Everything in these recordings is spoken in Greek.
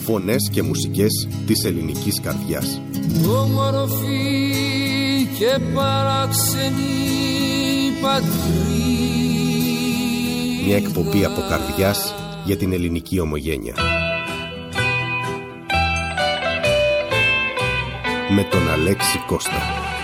Φωνές και μουσικές της ελληνικής καρδιάς. Όμορφη και παράξενη πατρίδα. Μια εκπομπή από καρδιάς για την ελληνική ομογένεια. Με τον Αλέξη Κώστα.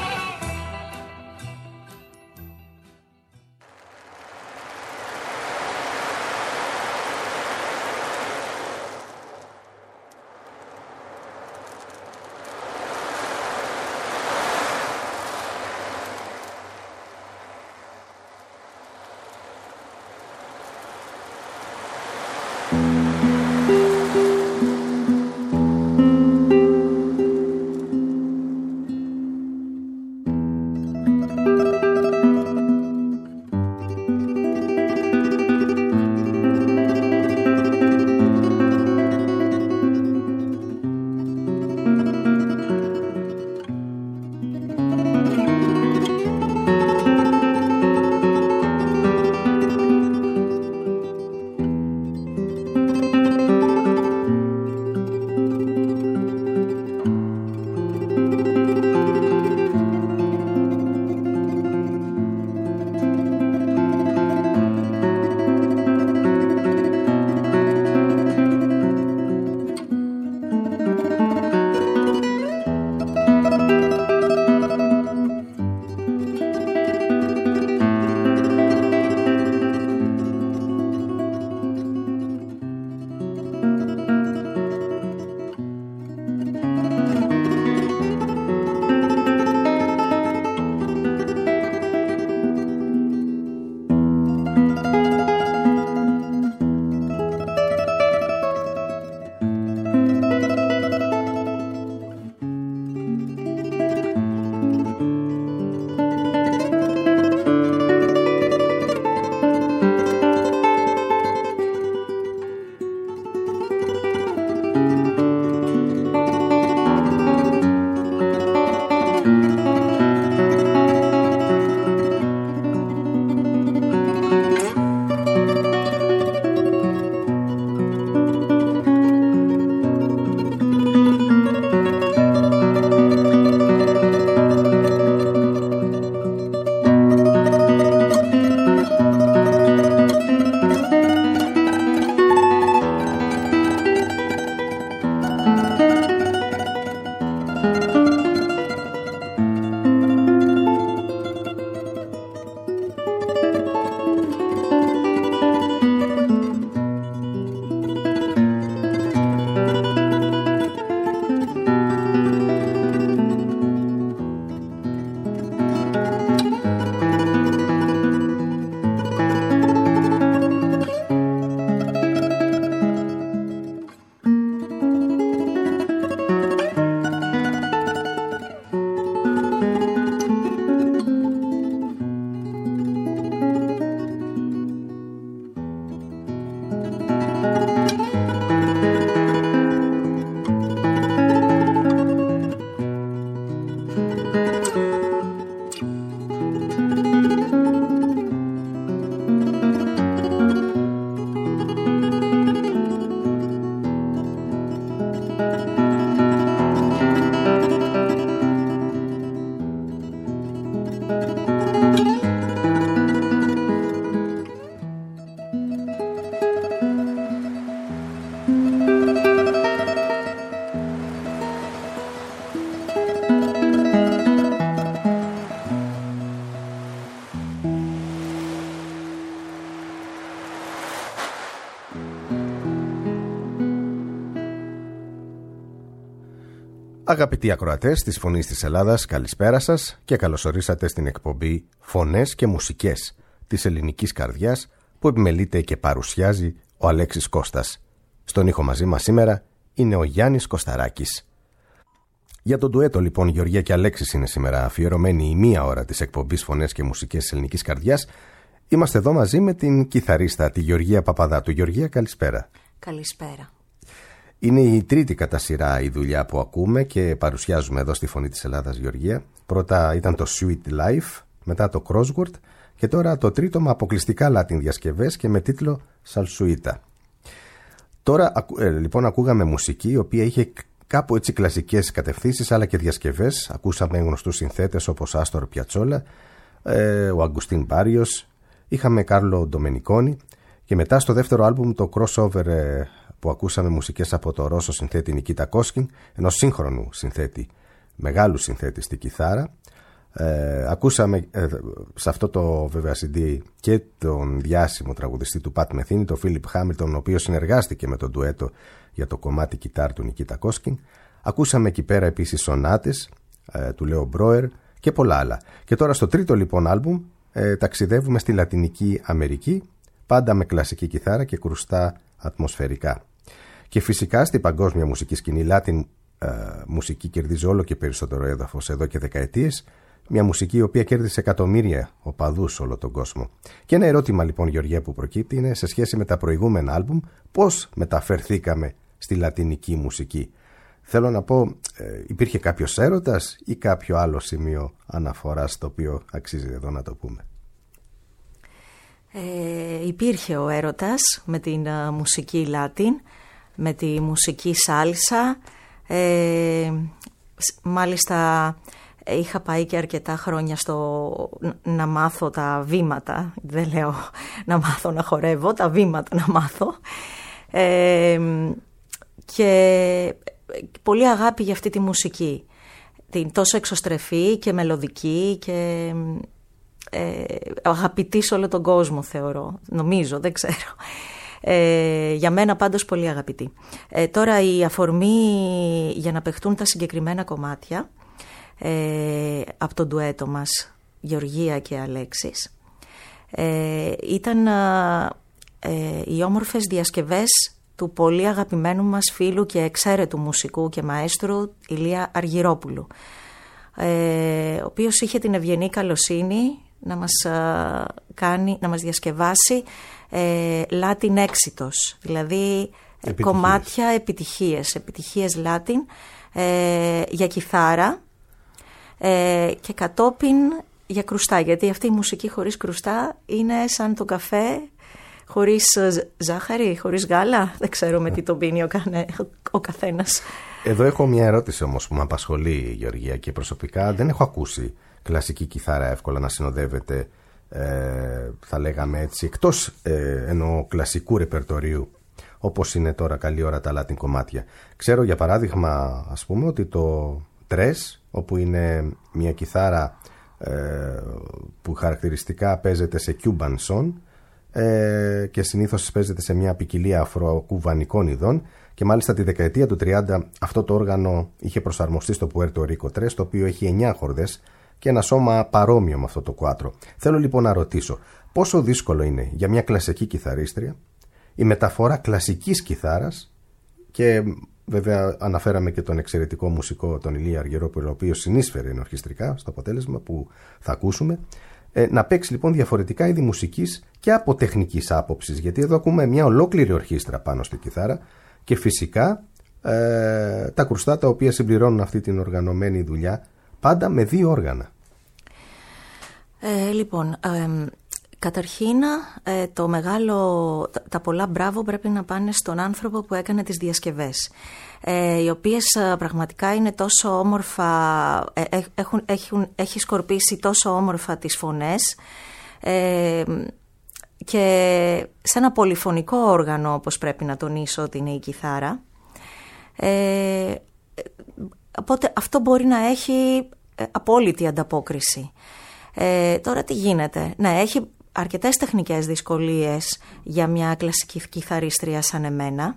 Αγαπητοί ακροατές της Φωνής της Ελλάδας, καλησπέρα σας και καλωσορίσατε στην εκπομπή Φωνές και Μουσικές της ελληνικής καρδιάς που επιμελείται και παρουσιάζει ο Αλέξης Κώστας. Στον ήχο μαζί μας σήμερα είναι ο Γιάννης Κωσταράκης. Για τον ντουέτο λοιπόν Γεωργία και Αλέξης είναι σήμερα αφιερωμένη η μία ώρα της εκπομπής Φωνές και Μουσικές της ελληνικής καρδιάς. Είμαστε εδώ μαζί με την κιθαρίστα, τη Γεωργία Παπαδάτου. Γεωργία, καλησπέρα. Καλησπέρα. Είναι η τρίτη κατά σειρά η δουλειά που ακούμε και παρουσιάζουμε εδώ στη Φωνή της Ελλάδας, Γεωργία. Πρώτα ήταν το Sweet Life, μετά το Crossword και τώρα το τρίτο με αποκλειστικά Latin διασκευές και με τίτλο Salsuita. Τώρα λοιπόν ακούγαμε μουσική η οποία είχε κάπου έτσι κλασικές κατευθύνσεις αλλά και διασκευές. Ακούσαμε γνωστούς συνθέτες όπως Άστορ Πιατσόλα, ο Αγκουστίν Μπάριος, είχαμε Κάρλο Ντομενικόνι και μετά στο δεύτερο άλμπουμ το crossover που ακούσαμε μουσικές από το Ρώσο συνθέτη Νικίτα Κόσκιν, ενός σύγχρονου συνθέτη, μεγάλου συνθέτη στη κιθάρα. Ακούσαμε σε αυτό το βέβαια CD και τον διάσημο τραγουδιστή του Πατ Μεθίνη, τον Φίλιπ Χάμιλτον, ο οποίος συνεργάστηκε με τον ντουέτο για το κομμάτι κιθάρ του Νικίτα Κόσκιν. Ακούσαμε εκεί πέρα επίσης σονάτες του Λέο Μπρόερ και πολλά άλλα. Και τώρα στο τρίτο λοιπόν άλμπουμ ταξιδεύουμε στη Λατινική Αμερική, πάντα με κλασική κιθάρα και κρουστά ατμοσφαιρικά. Και φυσικά στην παγκόσμια μουσική σκηνή Latin μουσική κερδίζει όλο και περισσότερο έδαφος εδώ και δεκαετίες. Μια μουσική η οποία κέρδισε εκατομμύρια οπαδούς σε όλο τον κόσμο. Και ένα ερώτημα λοιπόν, Γεωργία, που προκύπτει είναι σε σχέση με τα προηγούμενα άλμπουμ, πώς μεταφερθήκαμε στη λατινική μουσική. Θέλω να πω, υπήρχε κάποιος έρωτας ή κάποιο άλλο σημείο αναφοράς το οποίο αξίζει εδώ να το πούμε? Υπήρχε ο έρωτας με την μουσική Latin, με τη μουσική σάλσα. Μάλιστα είχα πάει και αρκετά χρόνια να μάθω τα βήματα. Δεν λέω να μάθω να χορεύω, τα βήματα να μάθω. Και πολύ αγάπη για αυτή τη μουσική. Την τόσο εξωστρεφή και μελωδική και αγαπητή σε όλο τον κόσμο, θεωρώ. Νομίζω, δεν ξέρω. Για μένα πάντως πολύ αγαπητή. Τώρα η αφορμή για να παιχτούν τα συγκεκριμένα κομμάτια από το ντουέτο μας Γεωργία και Αλέξης ήταν οι όμορφες διασκευές του πολύ αγαπημένου μας φίλου και εξαίρετου μουσικού και μαέστρου Ηλία Αργυρόπουλου, ο οποίος είχε την ευγενή καλοσύνη να μας διασκευάσει Latin έξιτος, δηλαδή κομμάτια επιτυχίες Latin για κιθάρα και κατόπιν για κρουστά, γιατί αυτή η μουσική χωρίς κρουστά είναι σαν το καφέ χωρίς ζάχαρη, χωρίς γάλα. Δεν ξέρω με τι τον πίνει ο καθένας. Εδώ έχω μια ερώτηση όμως που με απασχολεί, Γεωργία, και προσωπικά δεν έχω ακούσει κλασική κιθάρα εύκολα να συνοδεύεται, θα λέγαμε έτσι, εκτός εννοώ κλασικού ρεπερτορίου, όπως είναι τώρα καλή ώρα τα Latin κομμάτια. Ξέρω για παράδειγμα, ας πούμε, ότι το τρες, όπου είναι μια κιθάρα που χαρακτηριστικά παίζεται σε Cuban son και συνήθως παίζεται σε μια ποικιλία αφροκουβανικών ειδών, και μάλιστα τη δεκαετία του 30 αυτό το όργανο είχε προσαρμοστεί στο Puerto Rico 3, το οποίο έχει 9 χορδές και ένα σώμα παρόμοιο με αυτό το κουάτρο. Θέλω λοιπόν να ρωτήσω, πόσο δύσκολο είναι για μια κλασική κιθαρίστρια η μεταφορά κλασικής κιθάρας, και βέβαια αναφέραμε και τον εξαιρετικό μουσικό τον Ηλία Αργυρόπουλο, ο οποίος συνείσφερε ενορχιστρικά στο αποτέλεσμα που θα ακούσουμε, να παίξει λοιπόν διαφορετικά είδη μουσικής και από τεχνικής άποψης, γιατί εδώ ακούμε μια ολόκληρη ορχήστρα πάνω στη κιθάρα και φυσικά τα κρουστά τα οποία συμπληρώνουν αυτή την οργανωμένη δουλειά, πάντα με 2 όργανα. Λοιπόν, καταρχήν τα πολλά μπράβο πρέπει να πάνε στον άνθρωπο που έκανε τις διασκευές, οι οποίες πραγματικά είναι τόσο όμορφα, έχει σκορπίσει τόσο όμορφα τις φωνές και σε ένα πολυφωνικό όργανο, όπως πρέπει να τονίσω ότι είναι η κιθάρα. Οπότε αυτό μπορεί να έχει απόλυτη ανταπόκριση. Τώρα τι γίνεται? Ναι, έχει αρκετές τεχνικές δυσκολίες για μια κλασική κιθαρίστρια σαν εμένα,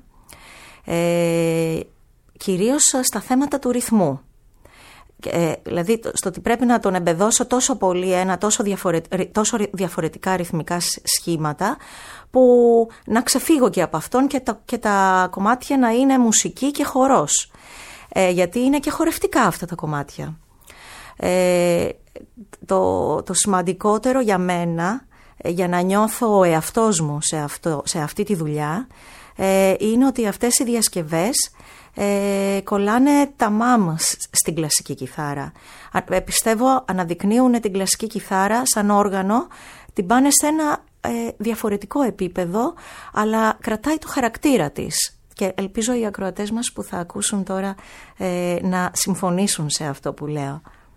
κυρίως στα θέματα του ρυθμού. Δηλαδή στο ότι πρέπει να τον εμπεδώσω τόσο πολύ τόσο διαφορετικά ρυθμικά σχήματα, που να ξεφύγω και από αυτόν και τα κομμάτια να είναι μουσική και χορός, γιατί είναι και χορευτικά αυτά τα κομμάτια. Το σημαντικότερο για μένα, για να νιώθω ο εαυτός μου σε αυτή τη δουλειά, είναι ότι αυτές οι διασκευές κολλάνε ταμάμ στην κλασική κιθάρα. Πιστεύω αναδεικνύουν την κλασική κιθάρα σαν όργανο, την πάνε σε ένα διαφορετικό επίπεδο, αλλά κρατάει το χαρακτήρα της. Και ελπίζω οι ακροατές μας που θα ακούσουν τώρα να συμφωνήσουν σε αυτό που λέω.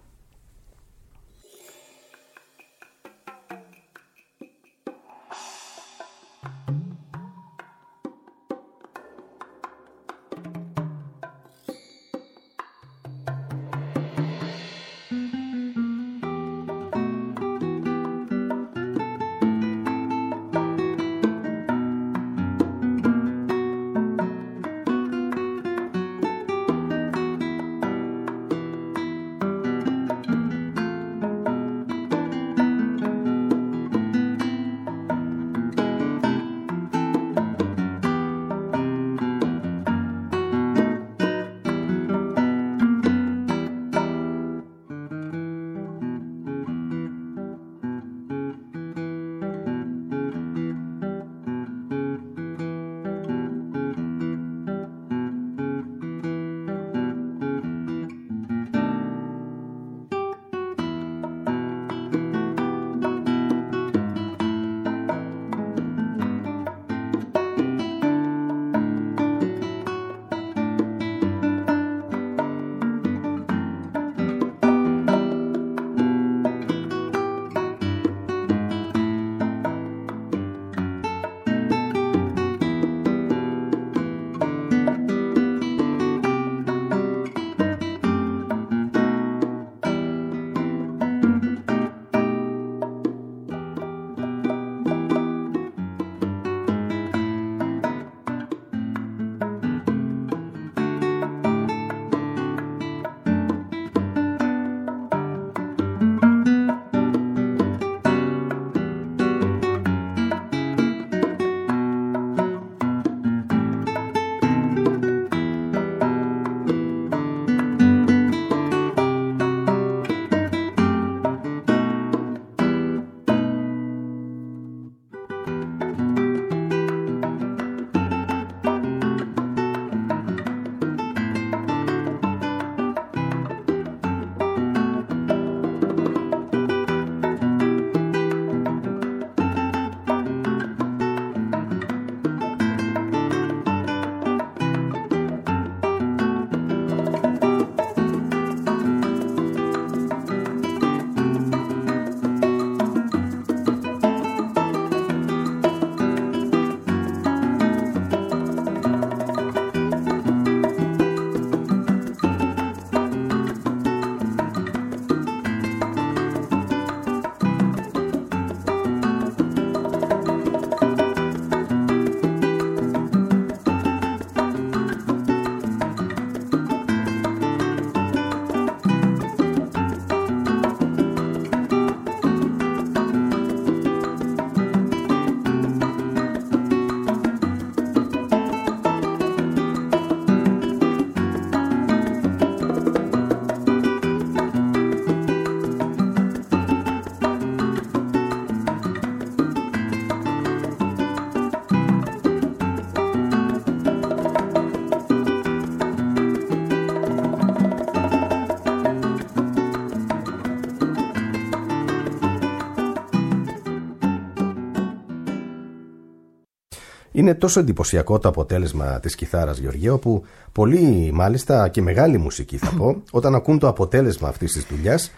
Είναι τόσο εντυπωσιακό το αποτέλεσμα της κιθάρας, Γεωργία, όπου πολλοί, μάλιστα και μεγάλη μουσική θα πω, όταν ακούν το αποτέλεσμα αυτής της δουλειάς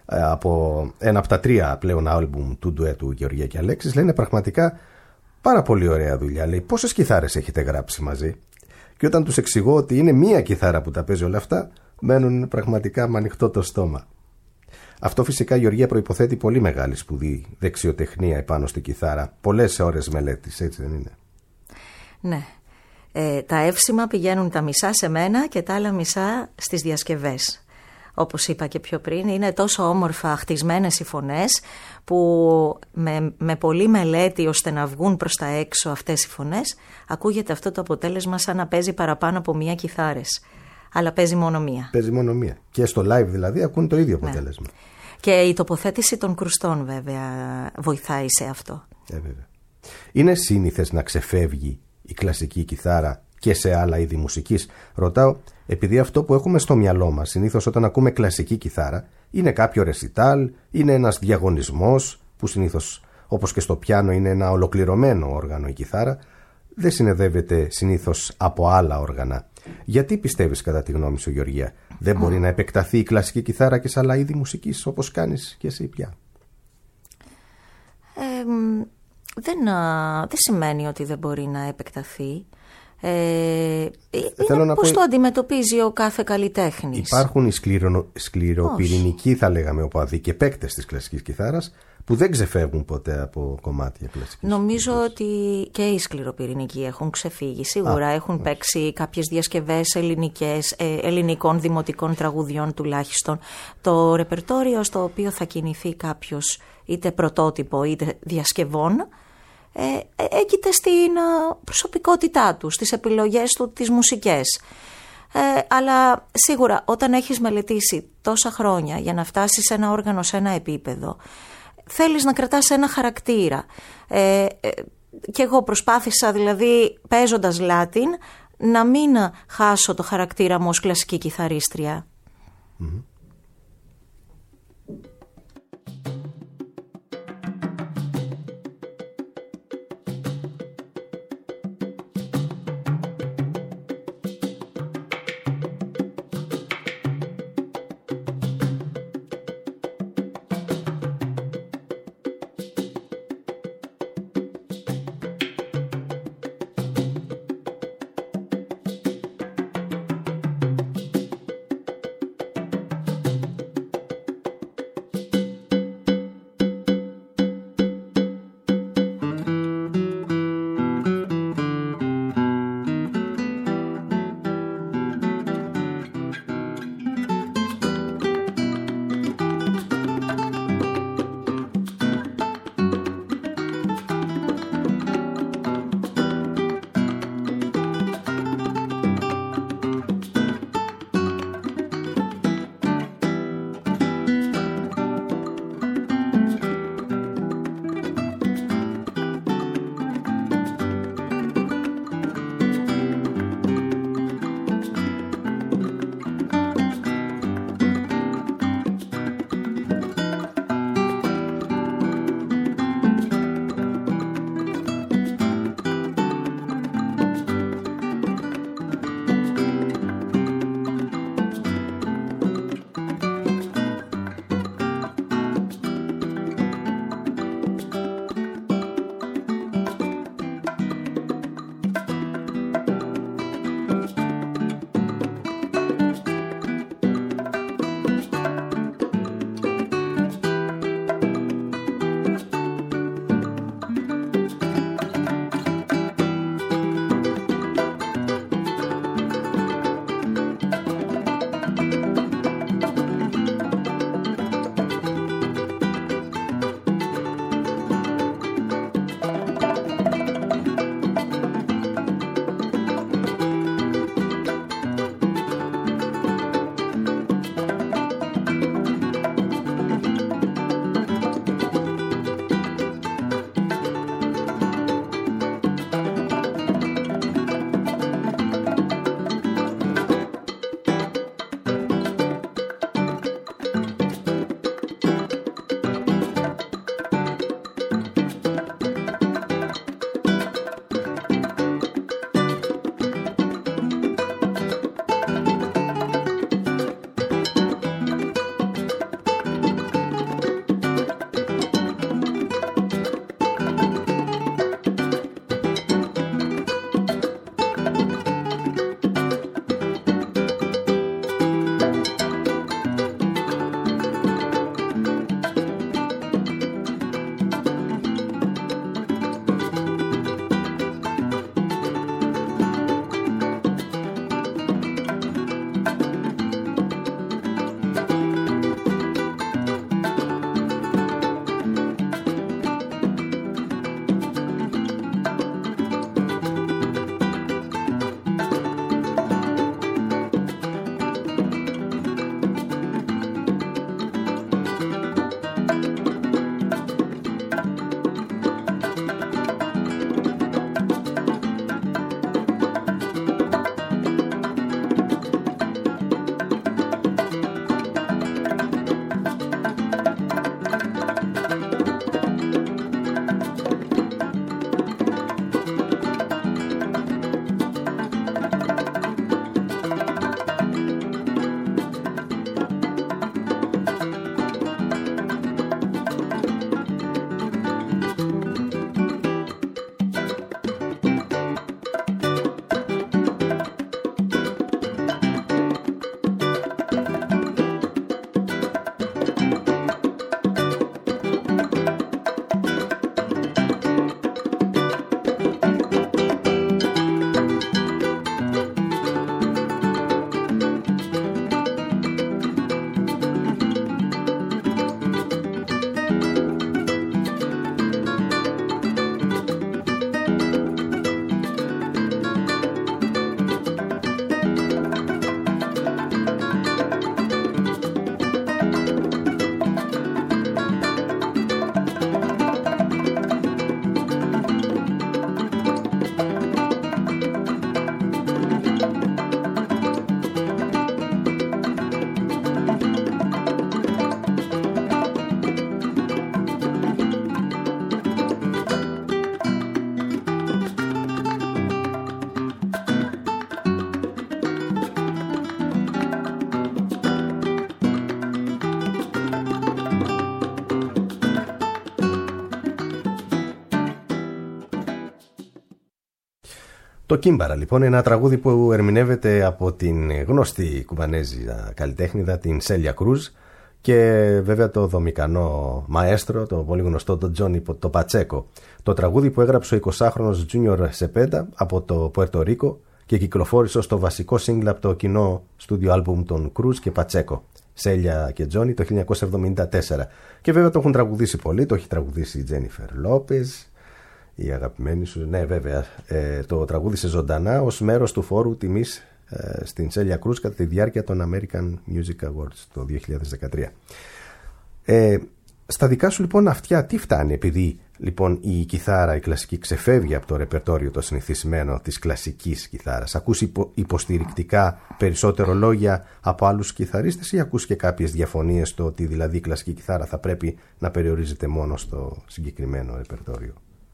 από ένα από τα 3 πλέον άλμπουμ του ντουέτου Γεωργία και Αλέξης, λένε πραγματικά πάρα πολύ ωραία δουλειά. Λέει, πόσες κιθάρες έχετε γράψει μαζί? Και όταν τους εξηγώ ότι είναι μία κιθάρα που τα παίζει όλα αυτά, μένουν πραγματικά με ανοιχτό το στόμα. Αυτό φυσικά, Γεωργία, προϋποθέτει πολύ μεγάλη σπουδή, δεξιοτεχνία επάνω στη κιθάρα, πολλές ώρες μελέτης, έτσι δεν είναι? Ναι. Τα εύσημα πηγαίνουν τα μισά σε μένα και τα άλλα μισά στις διασκευές. Όπως είπα και πιο πριν, είναι τόσο όμορφα χτισμένες οι φωνές που με πολλή μελέτη ώστε να βγουν προς τα έξω αυτές οι φωνές, ακούγεται αυτό το αποτέλεσμα σαν να παίζει παραπάνω από μία κιθάρες. Αλλά παίζει μόνο μία. Παίζει μόνο μία. Και στο live δηλαδή ακούν το ίδιο αποτέλεσμα. Ναι. Και η τοποθέτηση των κρουστών βέβαια βοηθάει σε αυτό. Βέβαια. Είναι σύνηθες να ξεφεύγει η κλασική κιθάρα και σε άλλα είδη μουσικής? Ρωτάω επειδή αυτό που έχουμε στο μυαλό μας συνήθως όταν ακούμε κλασική κιθάρα είναι κάποιο ρεσιτάλ, είναι ένας διαγωνισμός που συνήθως, όπως και στο πιάνο, είναι ένα ολοκληρωμένο όργανο η κιθάρα. δεν συνοδεύεται συνήθως από άλλα όργανα. Γιατί πιστεύεις, κατά τη γνώμη σου, Γεωργία, δεν μπορεί να επεκταθεί η κλασική κιθάρα και σε άλλα είδη μουσικής, όπως κάνεις και εσύ πια? Δεν σημαίνει ότι δεν μπορεί να επεκταθεί. Είναι πώς το αντιμετωπίζει ο κάθε καλλιτέχνης. Υπάρχουν οι σκληροπυρηνικοί, θα λέγαμε, οπαδοί και παίκτες της κλασικής κιθάρας που δεν ξεφεύγουν ποτέ από κομμάτια κλασικής. Νομίζω ότι και οι σκληροπυρηνικοί έχουν ξεφύγει. Σίγουρα έχουν παίξει κάποιες διασκευές ελληνικών δημοτικών τραγουδιών τουλάχιστον. Το ρεπερτόριο στο οποίο θα κινηθεί κάποιος, είτε πρωτότυπο είτε διασκευών, έγκυται στην προσωπικότητά του, στις επιλογές του, τις μουσικές. Αλλά σίγουρα όταν έχεις μελετήσει τόσα χρόνια για να φτάσεις σε ένα όργανο, σε ένα επίπεδο, θέλεις να κρατάς ένα χαρακτήρα. Και εγώ προσπάθησα, δηλαδή, παίζοντας Λάτιν, να μην χάσω το χαρακτήρα μου ως κλασική κιθαρίστρια. Mm-hmm. Το Κύμπαρα λοιπόν, ένα τραγούδι που ερμηνεύεται από την γνωστή κουβανέζια καλλιτέχνηδα, την Σέλια Κρούζ, και βέβαια το δομικανό μαέστρο, το πολύ γνωστό τον Τζόνι το Πατσέκο. Το τραγούδι που έγραψε ο 20χρονος Junior Cepeda από το Πουέρτο Ρίκο και κυκλοφόρησε ως το βασικό σύγκλ από το κοινό στούντιο άλμπουμ των Κρούζ και Πατσέκο, Σέλια και Τζόνι, το 1974. Και βέβαια το έχουν τραγουδήσει πολύ, το έχει τραγουδήσει η Τζένιφερ Λόπεζ, η αγαπημένη σου. Ναι, βέβαια, το τραγούδισε ζωντανά ως μέρος του φόρου τιμής στην Σέλια Κρούζ κατά τη διάρκεια των American Music Awards το 2013. Στα δικά σου λοιπόν αυτιά τι φτάνει, επειδή λοιπόν η κιθάρα, η κλασική, ξεφεύγει από το ρεπερτόριο το συνηθισμένο της κλασικής κιθάρας? Ακούς υποστηρικτικά περισσότερο λόγια από άλλους κιθαρίστες ή ακούς και κάποιες διαφωνίες στο ότι δηλαδή η κλασική κιθάρα θα πρέπει να περιορίζεται μόνο στο συγκεκριμένο ρεπερτόριο?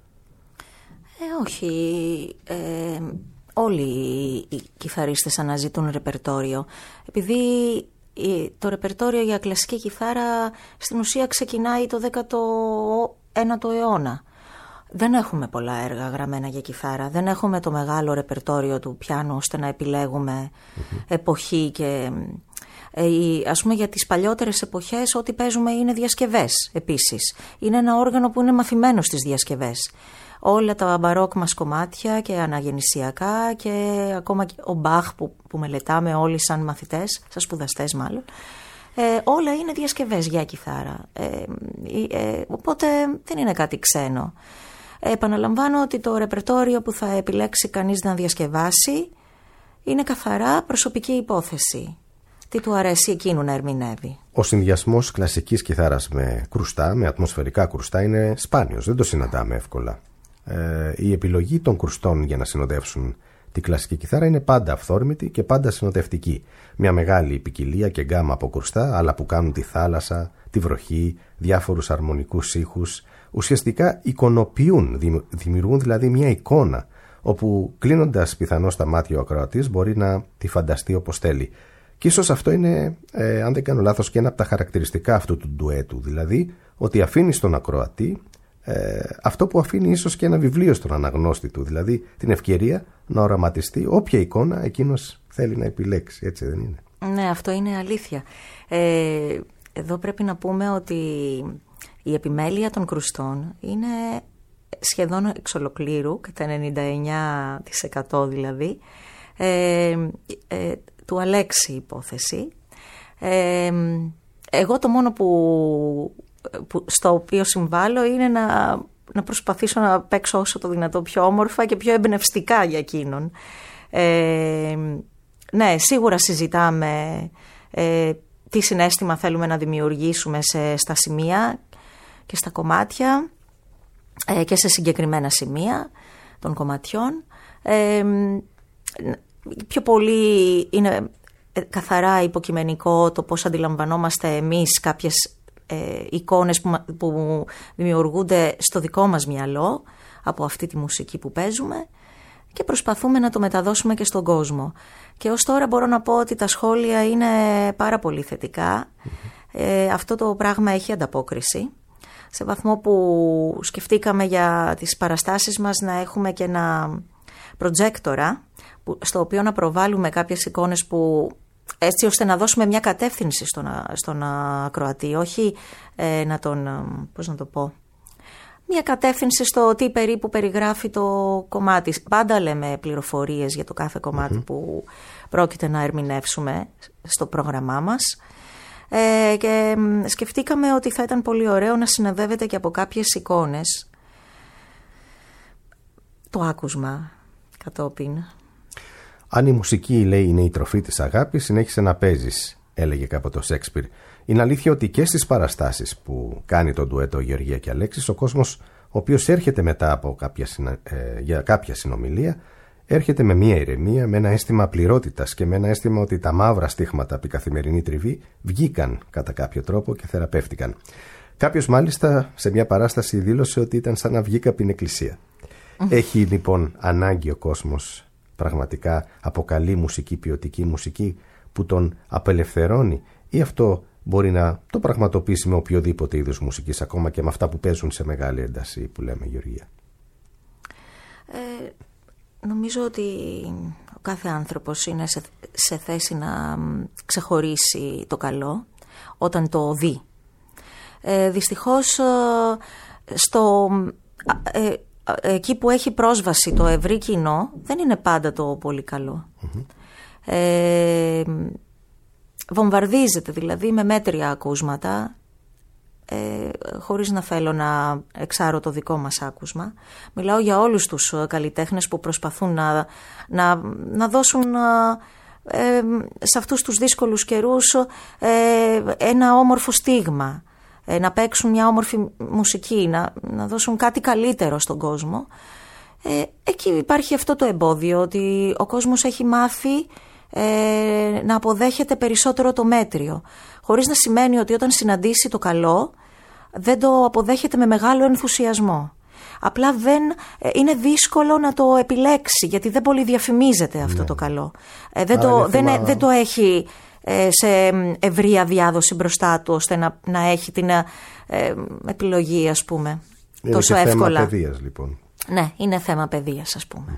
Όχι. Όλοι οι κιθαρίστες αναζητούν ρεπερτόριο. Επειδή το ρεπερτόριο για κλασική κιθάρα στην ουσία ξεκινάει το 19ο αιώνα. Δεν έχουμε πολλά έργα γραμμένα για κιθάρα. Δεν έχουμε το μεγάλο ρεπερτόριο του πιάνου ώστε να επιλέγουμε εποχή και... Ας πούμε για τις παλιότερες εποχές ό,τι παίζουμε είναι διασκευές επίσης. Είναι ένα όργανο που είναι μαθημένο στις διασκευές. Όλα τα μπαρόκ μας κομμάτια και αναγεννησιακά και ακόμα και ο Μπαχ που μελετάμε όλοι σαν μαθητές, σαν σπουδαστές μάλλον, όλα είναι διασκευές για κιθάρα. Οπότε δεν είναι κάτι ξένο. Επαναλαμβάνω ότι το ρεπερτόριο που θα επιλέξει κανείς να διασκευάσει είναι καθαρά προσωπική υπόθεση. Τι του αρέσει εκείνου να ερμηνεύει. Ο συνδυασμός κλασικής κιθάρας με κρουστά, με ατμοσφαιρικά κρουστά, είναι σπάνιος, δεν το συναντάμε εύκολα. Η επιλογή των κρουστών για να συνοδεύσουν τη κλασική κιθάρα είναι πάντα αυθόρμητη και πάντα συνοδευτική. Μια μεγάλη ποικιλία και γκάμα από κρουστά, αλλά που κάνουν τη θάλασσα, τη βροχή, διάφορους αρμονικούς ήχους, ουσιαστικά εικονοποιούν, δημιουργούν δηλαδή μια εικόνα, όπου κλείνοντας πιθανώς τα μάτια ο ακροατής μπορεί να τη φανταστεί όπως θέλει. Και ίσως αυτό είναι, αν δεν κάνω λάθος, και ένα από τα χαρακτηριστικά αυτού του ντουέτου, δηλαδή ότι αφήνει στον ακροατή αυτό που αφήνει ίσως και ένα βιβλίο στον αναγνώστη του, δηλαδή την ευκαιρία να οραματιστεί όποια εικόνα εκείνος θέλει να επιλέξει, έτσι δεν είναι? Ναι, αυτό είναι αλήθεια. Εδώ πρέπει να πούμε ότι η επιμέλεια των κρουστών είναι σχεδόν εξ ολοκλήρου, κατά 99% δηλαδή, του Αλέξη υπόθεση. Εγώ το μόνο στο οποίο συμβάλλω είναι να προσπαθήσω να παίξω όσο το δυνατό πιο όμορφα και πιο εμπνευστικά για εκείνον. Ναι, σίγουρα συζητάμε τι συναίσθημα θέλουμε να δημιουργήσουμε στα σημεία και στα κομμάτια και σε συγκεκριμένα σημεία των κομματιών. Πιο πολύ είναι καθαρά υποκειμενικό το πώς αντιλαμβανόμαστε εμείς κάποιες εικόνες που δημιουργούνται στο δικό μας μυαλό από αυτή τη μουσική που παίζουμε και προσπαθούμε να το μεταδώσουμε και στον κόσμο. Και ως τώρα μπορώ να πω ότι τα σχόλια είναι πάρα πολύ θετικά. Αυτό το πράγμα έχει ανταπόκριση, σε βαθμό που σκεφτήκαμε για τις παραστάσεις μας να έχουμε και ένα προτζέκτορα στο οποίο να προβάλλουμε κάποιες εικόνες που έτσι ώστε να δώσουμε μια κατεύθυνση στον ακροατή, όχι να τον, πώς να το πω, μια κατεύθυνση στο τι περίπου περιγράφει το κομμάτι. Πάντα λέμε πληροφορίες για το κάθε κομμάτι που πρόκειται να ερμηνεύσουμε στο πρόγραμμά μας. Και σκεφτήκαμε ότι θα ήταν πολύ ωραίο να συνοδεύεται και από κάποιες εικόνες το άκουσμα κατόπιν. Αν η μουσική, λέει, είναι η τροφή της αγάπης, συνέχισε να παίζεις, έλεγε κάποτε ο Σέξπιρ. Είναι αλήθεια ότι και στις παραστάσεις που κάνει το ντουέτο Γεωργία και Αλέξης, ο κόσμος ο οποίος έρχεται μετά από για κάποια συνομιλία, έρχεται με μια ηρεμία, με ένα αίσθημα πληρότητας και με ένα αίσθημα ότι τα μαύρα στίγματα από η καθημερινή τριβή βγήκαν κατά κάποιο τρόπο και θεραπεύτηκαν. Κάποιος μάλιστα σε μια παράσταση δήλωσε ότι ήταν σαν να βγήκα από την εκκλησία. Έχει λοιπόν ανάγκη ο κόσμος πραγματικά από καλή μουσική, ποιοτική μουσική που τον απελευθερώνει, ή αυτό μπορεί να το πραγματοποιήσει με οποιοδήποτε είδους μουσικής, ακόμα και με αυτά που παίζουν σε μεγάλη ένταση που λέμε, Γεωργία? Νομίζω ότι ο κάθε άνθρωπος είναι σε θέση να ξεχωρίσει το καλό όταν το δει. Δυστυχώς εκεί που έχει πρόσβαση το ευρύ κοινό δεν είναι πάντα το πολύ καλό. Βομβαρδίζεται δηλαδή με μέτρια ακούσματα, χωρίς να θέλω να εξάρω το δικό μας άκουσμα. Μιλάω για όλους τους καλλιτέχνες που προσπαθούν να δώσουν σε αυτούς τους δύσκολους καιρούς ένα όμορφο στίγμα, να παίξουν μια όμορφη μουσική, να δώσουν κάτι καλύτερο στον κόσμο. Εκεί υπάρχει αυτό το εμπόδιο, ότι ο κόσμος έχει μάθει να αποδέχεται περισσότερο το μέτριο, χωρίς να σημαίνει ότι όταν συναντήσει το καλό δεν το αποδέχεται με μεγάλο ενθουσιασμό. Απλά είναι δύσκολο να το επιλέξει, γιατί δεν πολύ διαφημίζεται αυτό το καλό. Δεν το έχει σε ευρεία διάδοση μπροστά του, ώστε να έχει την επιλογή, ας πούμε, τόσο εύκολα. Είναι θέμα παιδείας, λοιπόν. Ναι, είναι θέμα παιδείας, ας πούμε.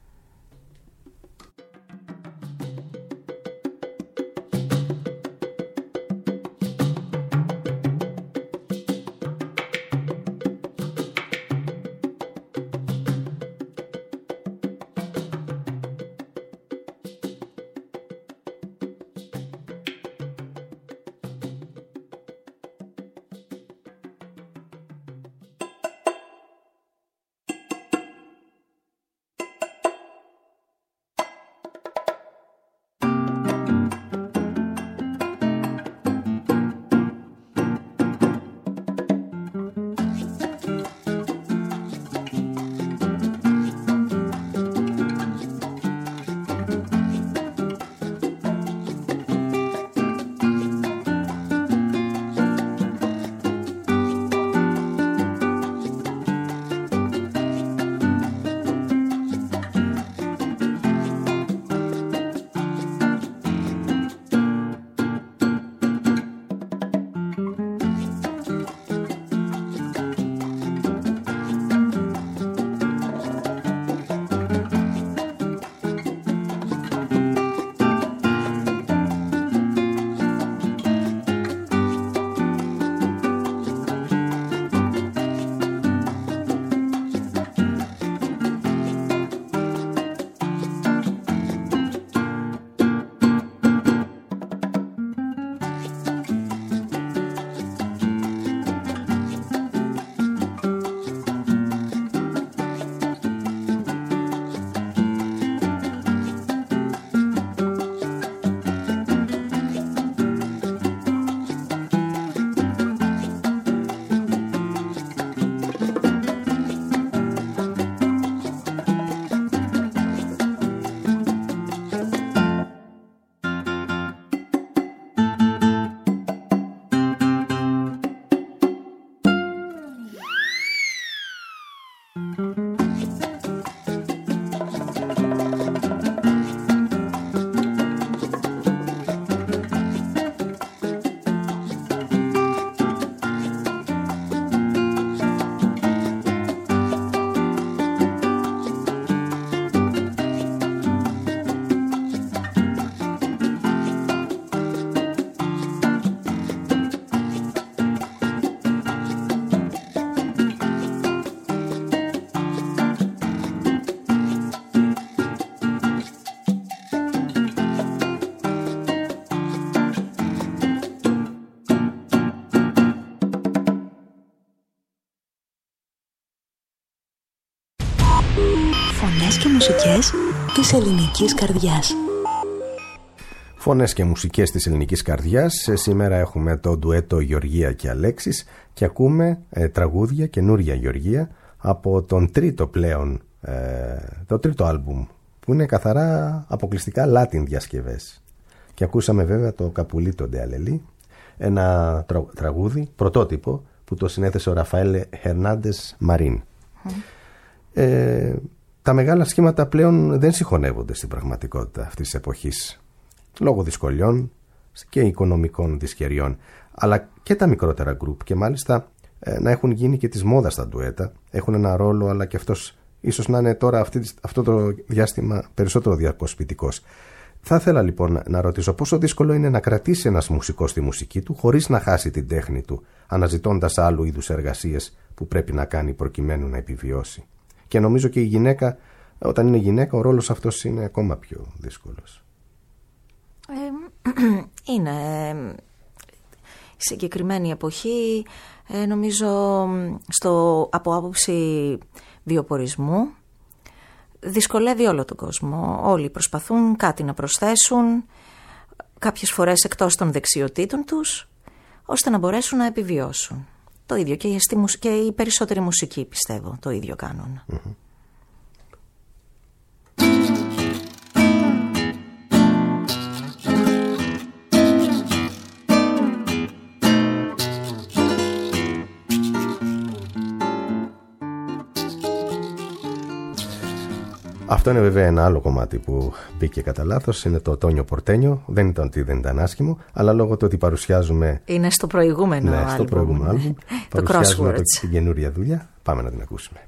Φωνές και μουσικές της ελληνικής καρδιάς. Φωνές και μουσικές της ελληνικής καρδιάς. Σήμερα έχουμε το ντουέτο Γεωργία και Αλέξης και ακούμε τραγούδια, καινούρια Γεωργία, από τον τρίτο πλέον, το τρίτο άλμπουμ, που είναι καθαρά αποκλειστικά Latin διασκευές. Και ακούσαμε βέβαια το Καπουλίτο ντε Αλελή, ένα τραγούδι πρωτότυπο που το συνέθεσε ο Ραφαέλ Χερνάντες Μαρίν. Τα μεγάλα σχήματα πλέον δεν συγχωνεύονται στην πραγματικότητα αυτής της εποχής, λόγω δυσκολιών και οικονομικών δυσκαιριών, αλλά και τα μικρότερα γκρουπ, και μάλιστα να έχουν γίνει και της μόδας τα ντουέτα, έχουν ένα ρόλο αλλά και αυτός ίσως να είναι τώρα αυτό το διάστημα περισσότερο διακοσπητικός. Θα ήθελα λοιπόν να ρωτήσω πόσο δύσκολο είναι να κρατήσει ένας μουσικός τη μουσική του χωρίς να χάσει την τέχνη του, αναζητώντας άλλου είδους εργασίες που πρέπει να κάνει προκειμένου να επιβιώσει. Και νομίζω και η γυναίκα, όταν είναι γυναίκα, ο ρόλος αυτός είναι ακόμα πιο δύσκολος. Είναι η συγκεκριμένη εποχή, νομίζω από άποψη βιοπορισμού, δυσκολεύει όλο τον κόσμο. Όλοι προσπαθούν κάτι να προσθέσουν, κάποιες φορές εκτός των δεξιοτήτων τους, ώστε να μπορέσουν να επιβιώσουν. Το ίδιο και οι περισσότεροι μουσικοί, πιστεύω, το ίδιο κάνουν. Mm-hmm. Αυτό είναι βέβαια ένα άλλο κομμάτι που μπήκε κατά λάθος. Είναι το Τόνιο Πορτένιο. Δεν ήταν άσχημο, αλλά λόγω του ότι παρουσιάζουμε. Είναι στο προηγούμενο άλμπουμ. Στο προηγούμενο άλμπουμ. Παρουσιάζουμε την καινούρια δουλειά. Πάμε να την ακούσουμε.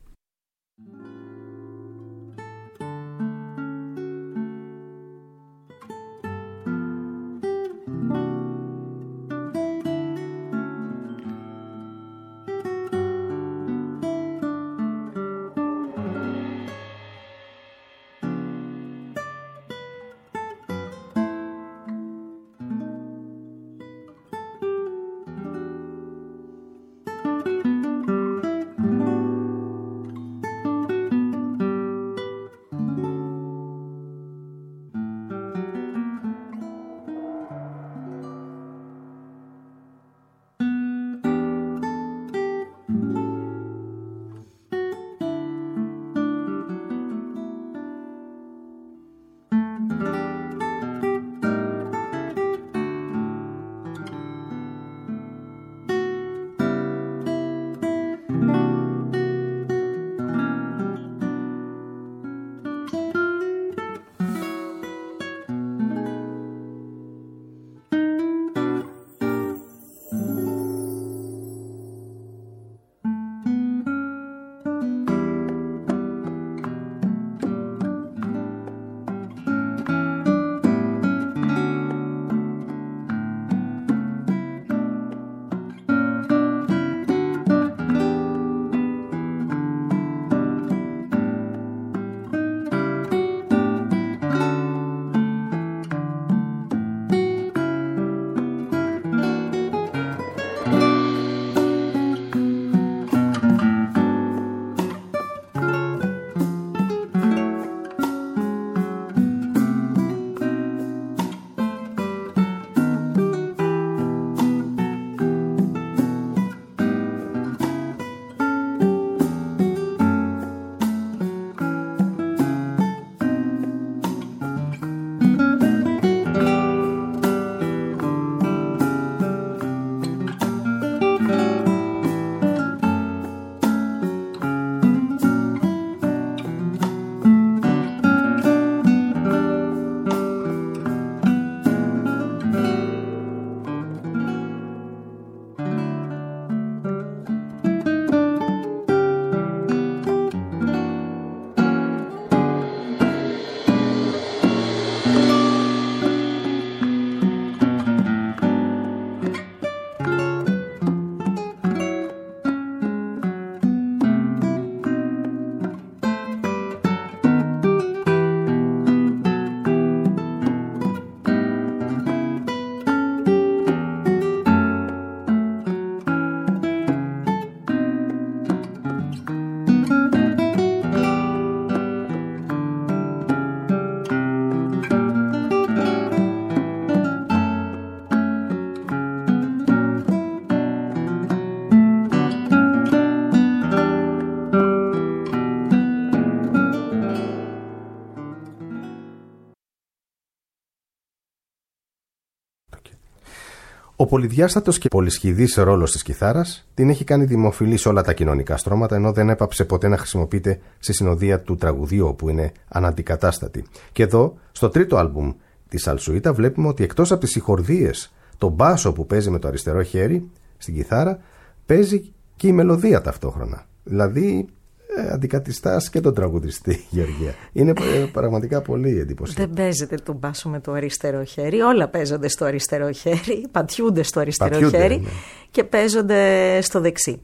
Ο πολυδιάστατος και πολυσχηδής ρόλος της κιθάρας την έχει κάνει δημοφιλή σε όλα τα κοινωνικά στρώματα, ενώ δεν έπαψε ποτέ να χρησιμοποιείται στη συνοδεία του τραγουδίου, όπου είναι αναντικατάστατη. Και εδώ, στο τρίτο άλμπουμ της Σαλσουίτα, βλέπουμε ότι εκτός από τις συγχορδίες, το μπάσο που παίζει με το αριστερό χέρι στην κιθάρα, παίζει και η μελωδία ταυτόχρονα. Δηλαδή, αντικαθιστάς και τον τραγουδιστή, Γεωργία. Είναι πραγματικά πολύ εντυπωσιακό. Δεν παίζεται του μπάσου με το αριστερό χέρι. Όλα παίζονται στο αριστερό χέρι, πατιούνται στο αριστερό χέρι, ναι, και παίζονται στο δεξί.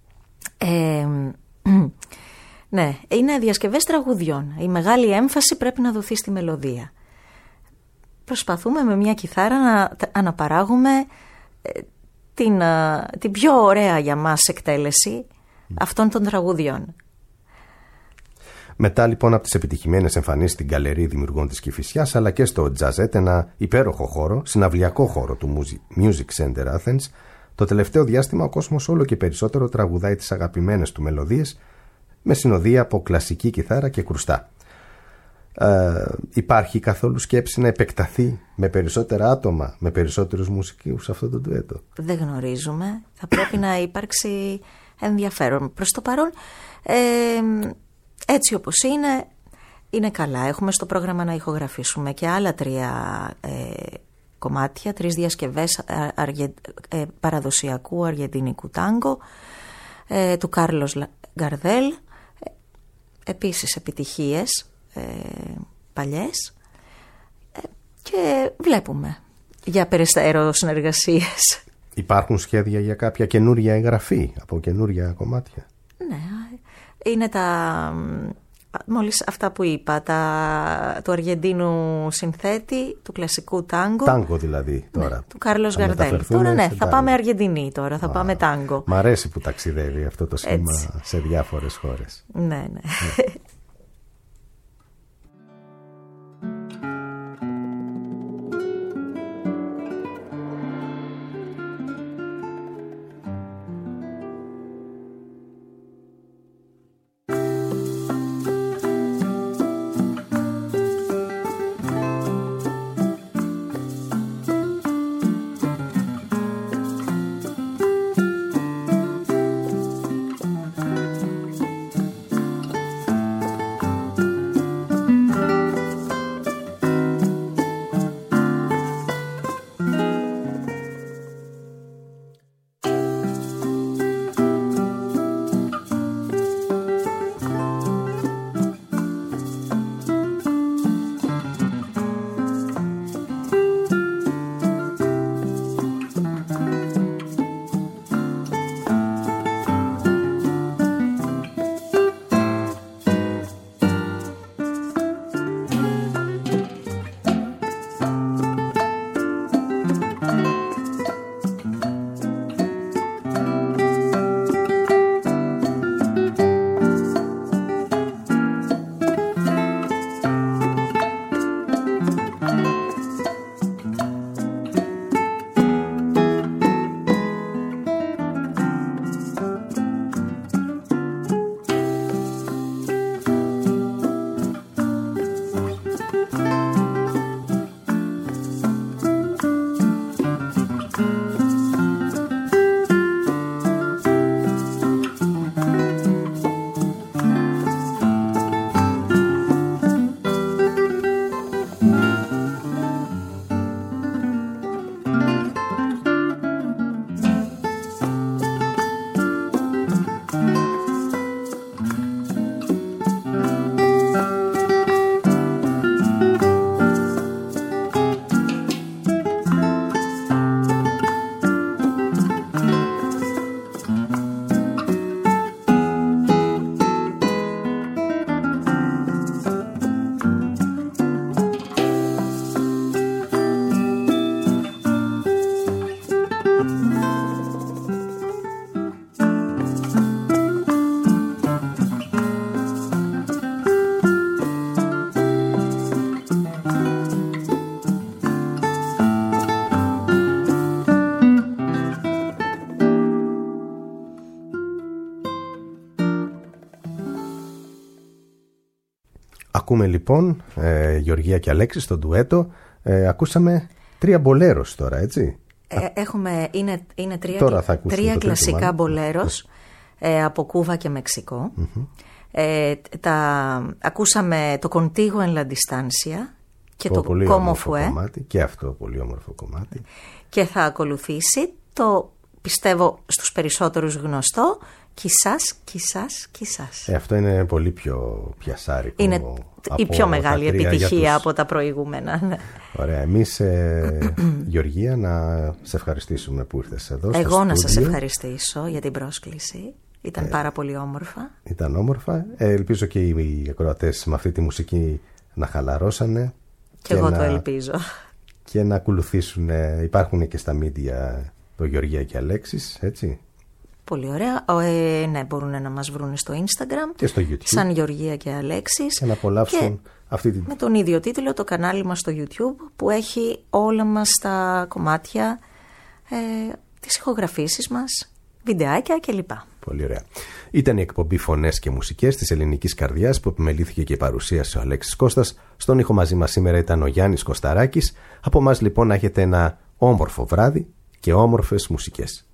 Ναι, είναι διασκευές τραγουδιών. Η μεγάλη έμφαση πρέπει να δοθεί στη μελωδία. Προσπαθούμε με μια κιθάρα να αναπαράγουμε την πιο ωραία για μας εκτέλεση αυτών των τραγουδιών. Μετά λοιπόν από τις επιτυχημένες εμφανίσεις στην Γκαλερί Δημιουργών της Κηφισιάς, αλλά και στο Τζαζέτ, ένα υπέροχο χώρο, συναυλιακό χώρο του Music Center Athens, το τελευταίο διάστημα ο κόσμος όλο και περισσότερο τραγουδάει τις αγαπημένες του μελωδίες με συνοδεία από κλασική κιθάρα και κρουστά. Υπάρχει καθόλου σκέψη να επεκταθεί με περισσότερα άτομα, με περισσότερους μουσικούς αυτό το ντουέτο? Δεν γνωρίζουμε. Θα πρέπει να υπάρξει ενδιαφέρον. Προς το παρόν, έτσι όπως είναι καλά. Έχουμε στο πρόγραμμα να ηχογραφήσουμε και άλλα 3 κομμάτια, 3 διασκευές παραδοσιακού αργεντινικού τάγκο, του Κάρλος Γκαρδέλ, επίσης επιτυχίες παλιές, και βλέπουμε για περαιτέρω συνεργασίες. Υπάρχουν σχέδια για κάποια καινούρια εγγραφή από καινούρια κομμάτια? Ναι, είναι μόλις αυτά που είπα, του Αργεντίνου συνθέτη, του κλασικού τάγκο. Τάγκο δηλαδή τώρα. Ναι, του Κάρλος Γκαρδέλ. Τώρα ναι, θα πάμε Αργεντινή τώρα, θα πάμε τάγκο. Μ' αρέσει που ταξιδεύει αυτό το σχήμα σε διάφορες χώρες. Ναι. Ακούμε λοιπόν Γεωργία και Αλέξη στο ντουέτο. Ακούσαμε 3 μπολέρος τώρα, έτσι. Είναι 3 κλασικά μπολέρος από Κούβα και Μεξικό. Ακούσαμε το Contigo en la Distancia και το Como Fue. Και αυτό πολύ όμορφο κομμάτι. Και θα ακολουθήσει το, πιστεύω στους περισσότερους γνωστό, Κισάς. Αυτό είναι πολύ πιο πιασάρικο. Είναι η πιο μεγάλη επιτυχία από τα προηγούμενα. Ωραία. Εμείς, Γεωργία, να σε ευχαριστήσουμε που ήρθες εδώ. Εγώ να σας ευχαριστήσω για την πρόσκληση. Ήταν πάρα πολύ όμορφα. Ήταν όμορφα. Ελπίζω και οι ακροατές με αυτή τη μουσική να χαλαρώσανε. Και εγώ το ελπίζω. Και να ακολουθήσουν. Υπάρχουν και στα media το Γεωργία και Αλέξης, έτσι. Πολύ ωραία. Ναι, μπορούν να μας βρουν στο Instagram και στο YouTube. Σαν Γεωργία και Αλέξης. Και να απολαύσουν με τον ίδιο τίτλο το κανάλι μας στο YouTube, που έχει όλα μας τα κομμάτια, τις ηχογραφήσεις μας, βιντεάκια κλπ. Πολύ ωραία. Ήταν η εκπομπή Φωνές και Μουσικές της Ελληνικής Καρδιάς, που επιμελήθηκε και παρουσίασε ο Αλέξης Κώστας. Στον ήχο μαζί μας σήμερα ήταν ο Γιάννης Κωσταράκης. Από εμάς λοιπόν να έχετε ένα όμορφο βράδυ και όμορφες μουσικές.